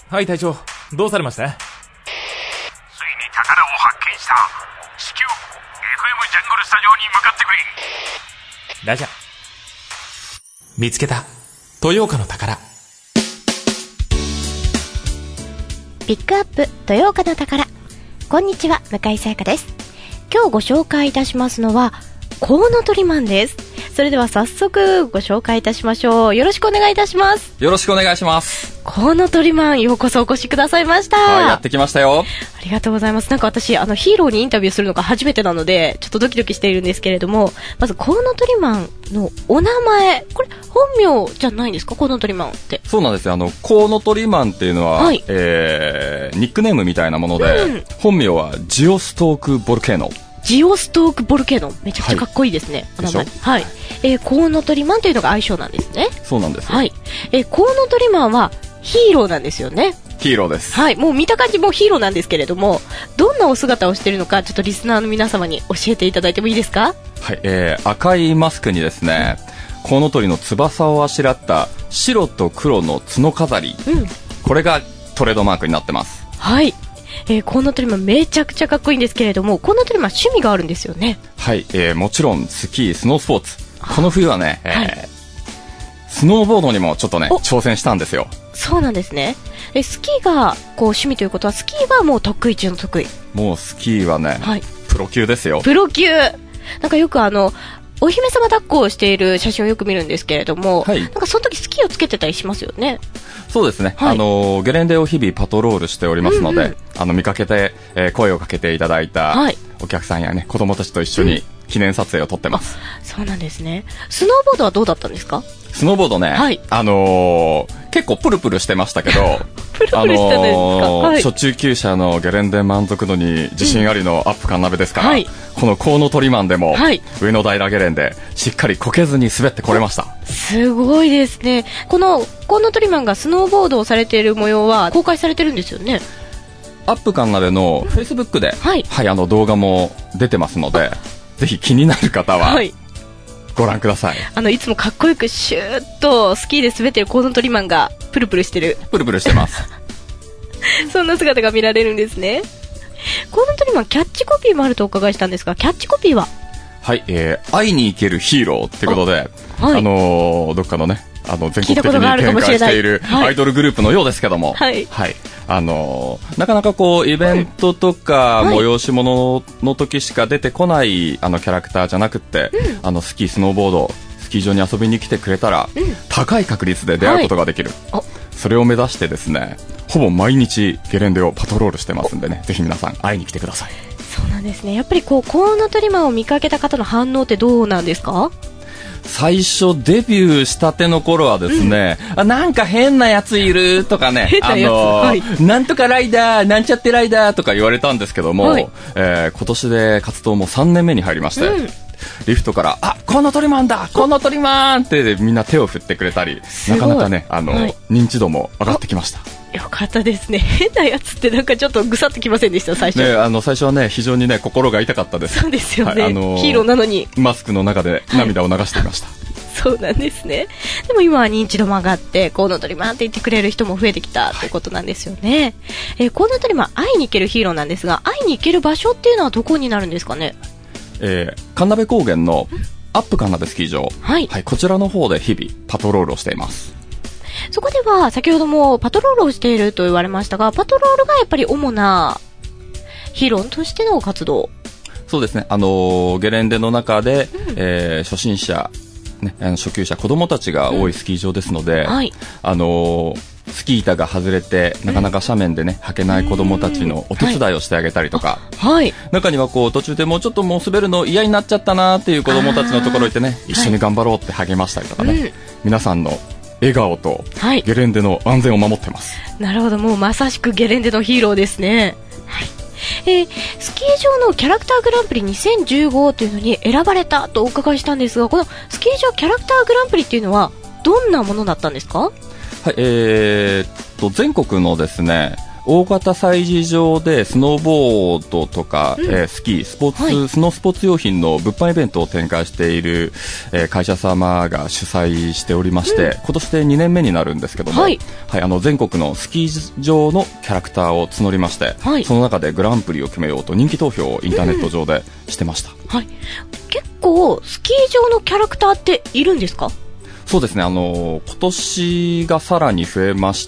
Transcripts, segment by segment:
はい隊長、どうされました？ ついに宝を発見した。至急 FM ジャングルスタジオに向かってくれ。 ラジャー。見つけた豊岡の宝。 ピックアップ豊岡の宝。こんにちは、向井沙耶香です。今日ご紹介いたしますのはコウノトリマンです。それでは早速ご紹介いたしましょう。よろしくお願いいたします。 よろしくお願いします。 コウノトリマン、ようこそお越しくださいました。 はい、やってきましたよ。 ありがとうございます。なんか私ヒーローにインタビューするのが初めてなのでちょっとドキドキしているんですけれども、まずコウノトリマンのお名前、これ本名じゃないんですか？コウノトリマンって。 そうなんですよ。コウノトリマンっていうのは、はい、ニックネームみたいなもので、本名はジオストークボルケーノ。 ジオストークボルケーノ、めちゃくちゃかっこいいですね、はい、お名前。はい。コウノトリマンというのが愛称なんですね。 そうなんです。 はい。コウノトリマンはヒーローなんですよね。 ヒーローです。 はい。もう見た感じもヒーローなんですけれども、どんなお姿をしているのか、ちょっとリスナーの皆様に教えていただいてもいいですか？ はい。赤いマスクにですね、コウノトリの翼をあしらった白と黒の角飾り、これがトレードマークになってます。 はい。コウノトリマンめちゃくちゃかっこいいんですけれども、コウノトリマン趣味があるんですよね。 はい。もちろんスキー、スノースポーツ。この冬はね、スノーボードにもちょっとね挑戦したんですよ。 そうなんですね。スキーがこう趣味ということは、スキーはもう得意中の得意。 もうスキーはね、はい、プロ級ですよ。 プロ級。なんかよくお姫様抱っこをしている写真をよく見るんですけれども、はい、なんかその時スキーをつけてたりしますよね。 そうですね、はい、ゲレンデを日々パトロールしておりますので、見かけて、声をかけていただいたお客さんやね、子供たちと一緒に記念撮影を撮ってます。 そうなんですね。スノーボードはどうだったんですか？ スノーボードね、はい、結構プルプルしてましたけどプルプルしてたんですか？はい、 初中級者のゲレンデ満足度に自信ありのアップカンナベですから、はい、このコウノトリマンでも、はい、上野平ゲレンデしっかりこけずに滑ってこれました。 すごいですね。このコウノトリマンがスノーボードをされている模様は公開されてるんですよね。 アップカンナベのフェイスブックで、はいはい、動画も出てますので、ぜひ気になる方は、はい、ご覧ください。 いつもかっこよくシューッとスキーで滑ってるコウノトリマンがプルプルしてる。 プルプルしてますそんな姿が見られるんですね。コウノトリマンキャッチコピーもあるとお伺いしたんですが、キャッチコピーは？ はい、会いに行けるヒーローってことで、はい、どっかのね全国的に展開しているアイドルグループのようですけども、はいはい、なかなかこうイベントとか催し物の時しか出てこないキャラクターじゃなくって、スキースノーボードスキー場に遊びに来てくれたら、高い確率で出会うことができる、はい、それを目指してですね、ほぼ毎日ゲレンデをパトロールしてますんでね、ぜひ皆さん会いに来てください。 そうなんですね。やっぱりコウノトリマンを見かけた方の反応ってどうなんですか？ 最初デビューしたての頃はですね、なんか変なやついるとかね、はい、なんとかライダーなんちゃってライダーとか言われたんですけども、はい、今年で活動も3年目に入りまして、リフトからコウノトリマンだコウノトリマンってみんな手を振ってくれたり、なかなかねはい、認知度も上がってきました。 よかったですね。変なやつってなんかちょっとぐさってきませんでした最初、 ね、最初はね非常にね心が痛かったです。 そうですよね、はい、ヒーローなのにマスクの中で涙を流していました、はい、 そうなんですね。でも今は認知度も上がってコウノトリマンって言ってくれる人も増えてきたということなんですよね、コウノトリマン会いに行けるヒーローなんですが、会いに行ける場所っていうのはどこになるんですかね？ 神鍋高原のアップ神鍋スキー場、はいはい、こちらの方で日々パトロールをしています。 そこでは先ほどもパトロールをしていると言われましたが、パトロールがやっぱり主なヒーローとしての活動？ そうですね、ゲレンデの中で、初心者、ね、初級者子供たちが多いスキー場ですので、はい、スキー板が外れてなかなか斜面でね履けない子供たちのお手伝いをしてあげたりとか、はい、中にはこう途中でもうちょっともう滑るの嫌になっちゃったなっていう子供たちのところ行ってね、一緒に頑張ろうって励ましたりとかね、皆さんの笑顔とゲレンデの安全を守ってます、 はい、なるほど、もうまさしくゲレンデのヒーローですね、はい。スキー場のキャラクターグランプリ2015というのに選ばれたとお伺いしたんですが、このスキー場キャラクターグランプリっていうのはどんなものだったんですか？ はい、全国のですね大型催事場でスノーボードとか、スキー、スポーツ、はい、スノースポーツ用品の物販イベントを展開している、会社様が主催しておりまして、今年で2年目になるんですけども、はいはい、全国のスキー場のキャラクターを募りまして、はい、その中でグランプリを決めようと人気投票をインターネット上でしてました。 はい、結構スキー場のキャラクターっているんですか？ そうですね、今年がさらに増えまして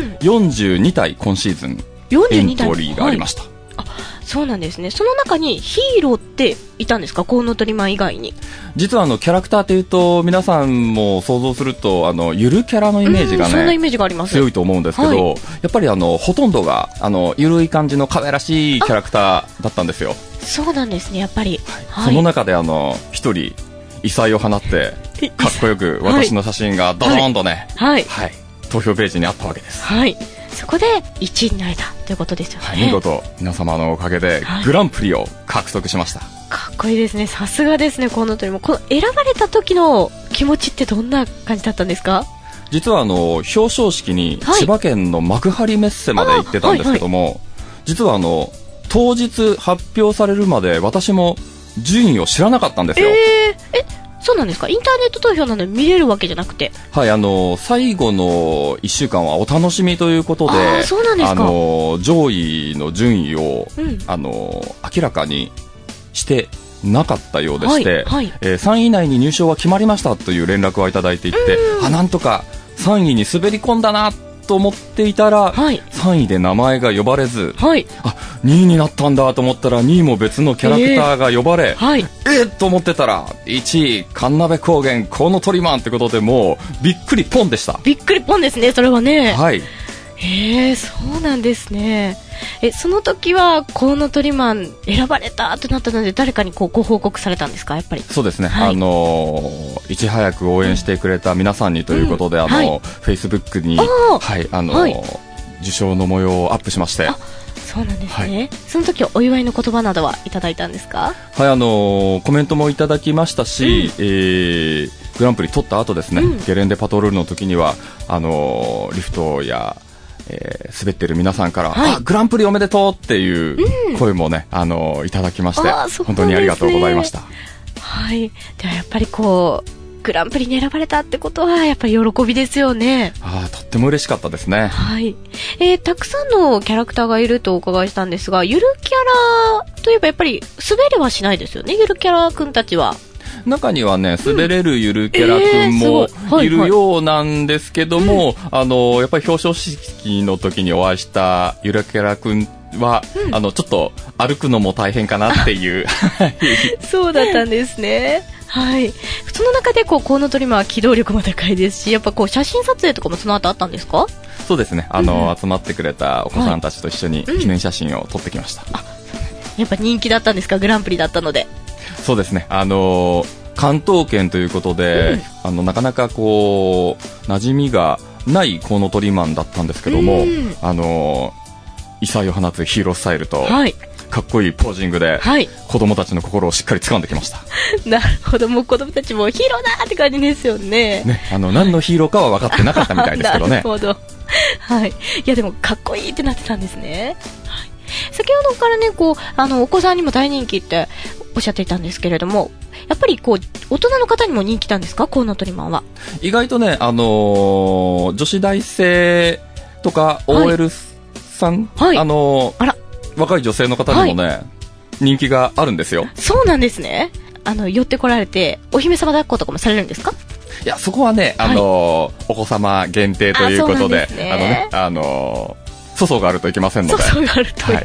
、42体今シーズンエントリーがありました。はい、 あ、そうなんですね。その中にヒーローっていたんですか？コウノトリマン以外に。 実はキャラクターというと皆さんも想像するとゆるキャラのイメージがね、 そんなイメージがあります。 強いと思うんですけど、はい、やっぱりほとんどがゆるい感じの可愛らしいキャラクターだったんですよ。 そうなんですね、やっぱり。 はい、その中で一人異彩を放ってかっこよく私の写真がドーンとね、はいはい、投票ページにあったわけです。 はい、そこで1位になれたということですよね。はい、 見事皆様のおかげでグランプリを獲得しました。はい、 かっこいいですね。さすがですね。コウノトリもこの選ばれた時の気持ちってどんな感じだったんですか？ 実は表彰式に千葉県の幕張メッセまで行ってたんですけども、はいはいはい、実は当日発表されるまで私も順位を知らなかったんですよ。 そうなんですか？インターネット投票なので見れるわけじゃなくて。 はい、最後の1週間はお楽しみということで、 そうなんですか。 上位の順位を、明らかにしてなかったようでして、はいはい、3位以内に入賞は決まりましたという連絡をいただいていて、なんとか3位に滑り込んだなと思っていたら、はい、3位で名前が呼ばれず、はい、2位になったんだと思ったら2位も別のキャラクターが呼ばれ、はい、と思ってたら1位神鍋高原コウノトリマンってことで、もうびっくりポンでした。 びっくりポンですね、それはね。 はい、 そうなんですね。その時はコウノトリマン選ばれたとなったので誰かにご報告されたんですか？やっぱりそうですね、はい、いち早く応援してくれた皆さんにということで、はい、Facebook に、はいはい、受賞の模様をアップしまして。 そうなんですね。はい、その時お祝いの言葉などはいただいたんですか？ はい、コメントもいただきましたし、グランプリ取った後ですね、ゲレンデパトロールの時にはリフトや滑ってる皆さんから、はい、グランプリおめでとうっていう声もね、いただきまして、本当にありがとうございました。 はい、ではやっぱりグランプリに選ばれたってことはやっぱり喜びですよね。 とっても嬉しかったですね。 はい、たくさんのキャラクターがいるとお伺いしたんですが、ゆるキャラといえばやっぱり滑れはしないですよね、ゆるキャラくんたちは。 中にはね、滑れるゆるキャラくんもいるようなんですけども、やっぱり表彰式の時にお会いしたゆるキャラくんは、ちょっと歩くのも大変かなっていうそうだったんですね。はい、その中でコウノトリマンは機動力も高いですし、やっぱ写真撮影とかもその後あったんですか？ そうですね、集まってくれたお子さんたちと一緒に記念写真を撮ってきました。 やっぱ人気だったんですか？グランプリだったので。 そうですね、関東圏ということで、なかなか馴染みがないコウノトリマンだったんですけども、異彩を放つヒーロースタイルと、はい、かっこいいポージングで、はい、子供たちの心をしっかり掴んできました。 なるほど、もう子供たちもヒーローだって感じですよね。 何のヒーローかは分かってなかったみたいですけどね。 なるほど、はい、いやでもかっこいいってなってたんですね。はい、先ほどからね、お子さんにも大人気っておっしゃっていたんですけれども、やっぱり大人の方にも人気なんですか？コウノトリマンは。 意外とね、女子大生とか OL さん、はい、若い女性の方にもね、はい、人気があるんですよ。 そうなんですね。寄ってこられてお姫様抱っことかもされるんですか？ いや、そこはね、はい、お子様限定ということで、粗相があるといけませんので、 粗相があるといけ、はい、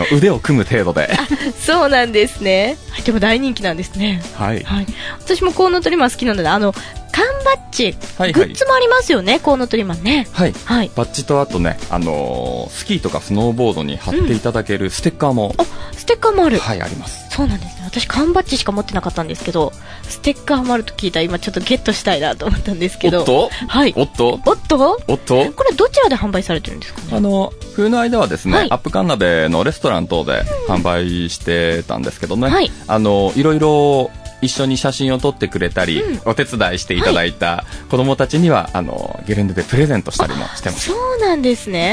腕を組む程度で。 そうなんですね。でも大人気なんですね。はい、はい、私もコウノトリマン好きなので、缶バッジ、はいはい、グッズもありますよね、コウノトリマンね。はい、はい、 バッジとあとね、スキーとかスノーボードに貼っていただけるステッカーも、 ステッカーもある。 はい、あります。 そうなんですね。私缶バッジしか持ってなかったんですけど、ステッカーもあると聞いたら今ちょっとゲットしたいなと思ったんですけど。 おっと、 はい、 おっとおっとおっと、 これどちらで販売されてるんですかね？ 冬の間はですね、 はい、 アップカンナベのレストラン等で販売してたんですけどね、はい、いろいろ一緒に写真を撮ってくれたり、お手伝いしていただいた子どもたちには、ゲレンデでプレゼントしたりもしてます。 そうなんですね。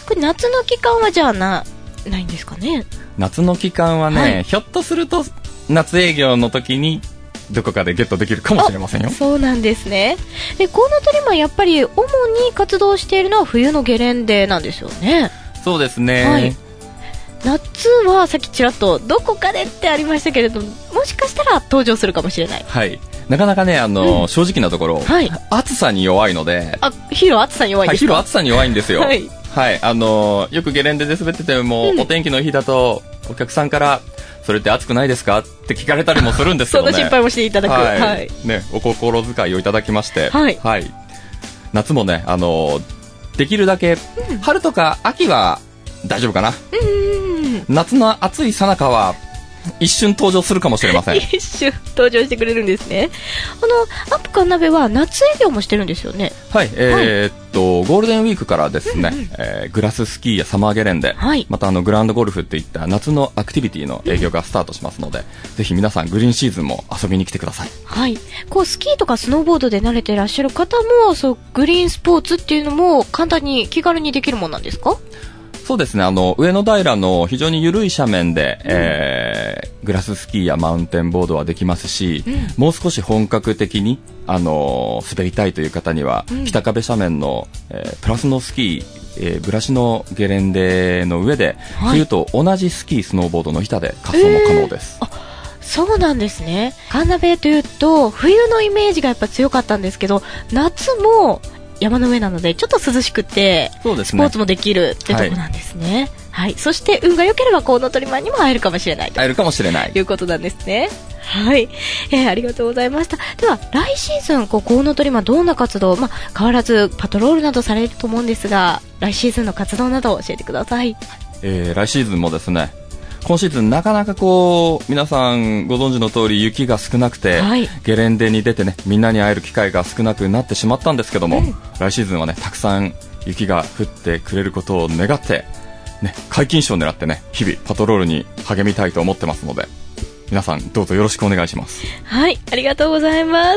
これ夏の期間はじゃあないんですかね。 夏の期間はね、はい、ひょっとすると夏営業の時にどこかでゲットできるかもしれませんよ。 そうなんですね。で、コウノトリマンやっぱり主に活動しているのは冬のゲレンデなんですよね。 そうですね、 はい、夏はさっきちらっとどこかでってありましたけれども、もしかしたら登場するかもしれない。 はい、なかなかね正直なところ、はい、暑さに弱いので。 ヒーロー暑さに弱いんですか？ はい、ヒーロー暑さに弱いんですよ。はい、はい、よくゲレンデで滑ってても、お天気の日だとお客さんからそれって暑くないですかって聞かれたりもするんですけどね。 その心配もしていただく、 はいはい、 ね、お心遣いをいただきまして、 はいはい、夏もねできるだけ、春とか秋は大丈夫かな。夏の暑い最中は一瞬登場するかもしれません。 一瞬登場してくれるんですね。アップカンナベは夏営業もしてるんですよね。 はい、ゴールデンウィークからですね、グラススキーやサマーゲレンデ、はい、またグラウンドゴルフっていった夏のアクティビティの営業がスタートしますので、ぜひ皆さんグリーンシーズンも遊びに来てください。 はい、こうスキーとかスノーボードで慣れていらっしゃる方もそうグリーンスポーツっていうのも簡単に気軽にできるものなんですか？ そうですね、上野平の非常に緩い斜面で、グラススキーやマウンテンボードはできますし、もう少し本格的に、滑りたいという方には、北壁斜面の、プラスのスキー、ブラシのゲレンデの上で、冬と同じスキースノーボードの板で滑走も可能です。 そうなんですね。カンナベというと冬のイメージがやっぱ強かったんですけど、夏も山の上なのでちょっと涼しくて、そうですね、スポーツもできるってとこなんですね。はい、そして運が良ければコウノトリマンにも会えるかもしれないと会えるかもしれないいうことなんですね。はい、ありがとうございました。では来シーズンコウノトリマンどんな活動、変わらずパトロールなどされると思うんですが、来シーズンの活動などを教えてください。 来シーズンもですね、今シーズンなかなか皆さんご存知の通り雪が少なくて、はい、ゲレンデに出てね、みんなに会える機会が少なくなってしまったんですけども、来シーズンはね、たくさん雪が降ってくれることを願って、ね、皆勤賞を狙ってね、日々パトロールに励みたいと思ってますので、皆さんどうぞよろしくお願いします。 はい、ありがとうございます。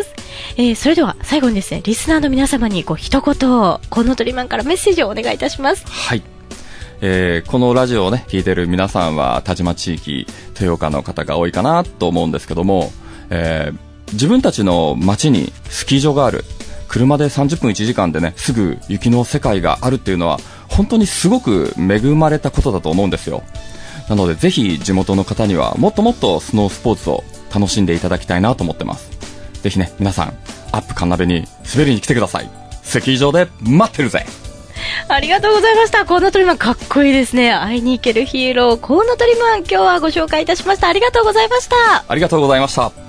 それでは最後にですね、リスナーの皆様に一言コウノトリマンからメッセージをお願いいたします。 はい、このラジオをね聞いてる皆さんは田島地域豊岡の方が多いかなと思うんですけども、自分たちの町にスキー場がある、車で30分1時間でねすぐ雪の世界があるっていうのは本当にすごく恵まれたことだと思うんですよ。なのでぜひ地元の方にはもっともっとスノースポーツを楽しんでいただきたいなと思ってます。ぜひね皆さんアップカンナベに滑りに来てください。スキー場で待ってるぜ。 ありがとうございました。コウノトリマンかっこいいですね。会いに行けるヒーローコウノトリマン、今日はご紹介いたしました。ありがとうございました。 ありがとうございました。